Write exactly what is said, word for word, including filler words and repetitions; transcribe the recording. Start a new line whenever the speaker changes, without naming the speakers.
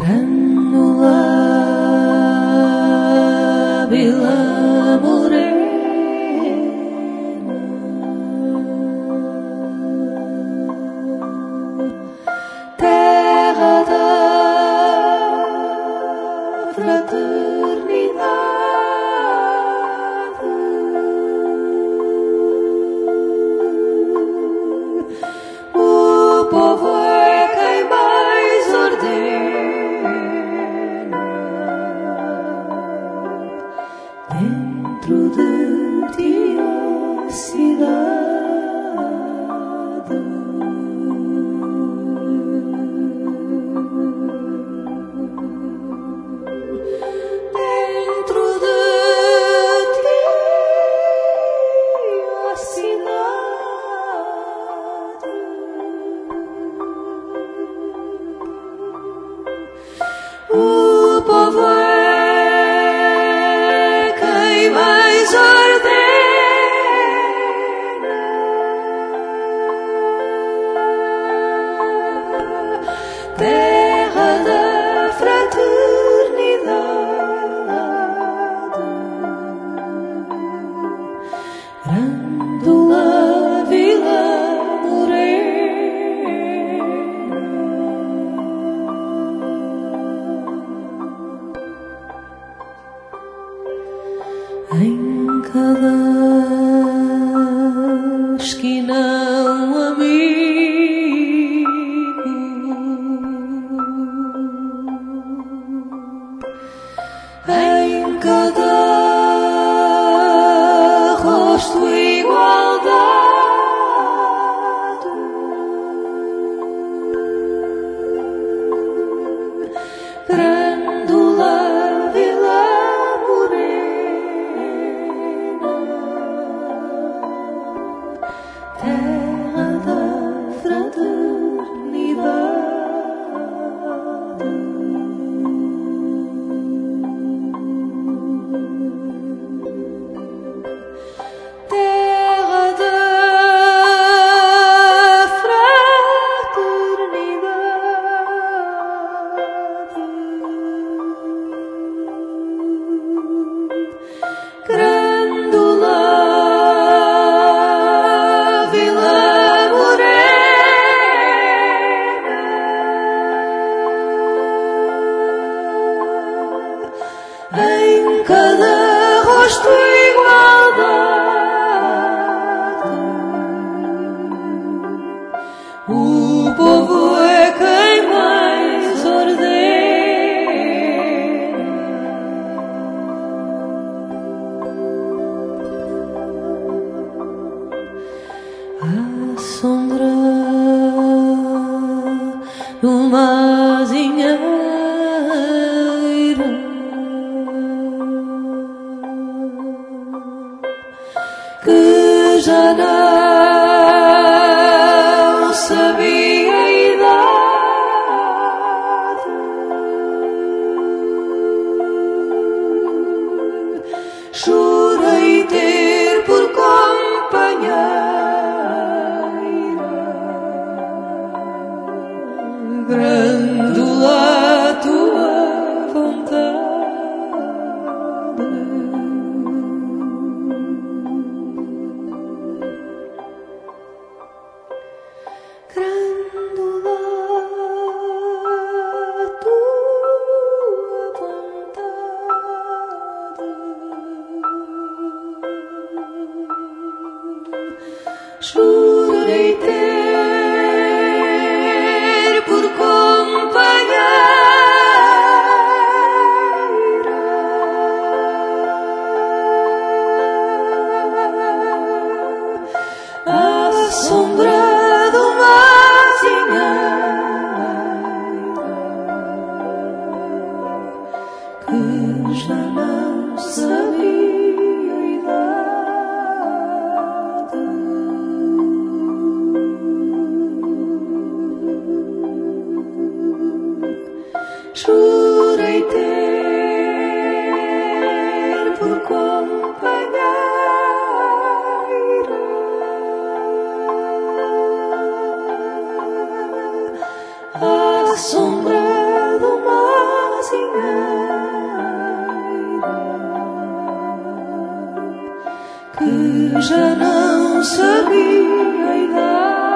Grândola Vila Morena, terra da fraternidade, o povo é quem mais ordena dentro de ti a cidade. Dentro de ti a cidade. O povo é quem mais ordena terra da fraternidade. Grândola Vila em cada esquina um amigo, em cada rosto igualdade. Grândola Vila terra da fraternidade. Terra da fraternidade. Grândola em cada rosto igualdade, o povo é quem mais ordena a sombra do mazinheiro que já não sabia a idade. Chorei ter por companheira grândola tua vontade. Grândola tua vontade. Jurei ter por companheira a sombra do mazinheiro que já não sabia a idade. que já não sabia a idade.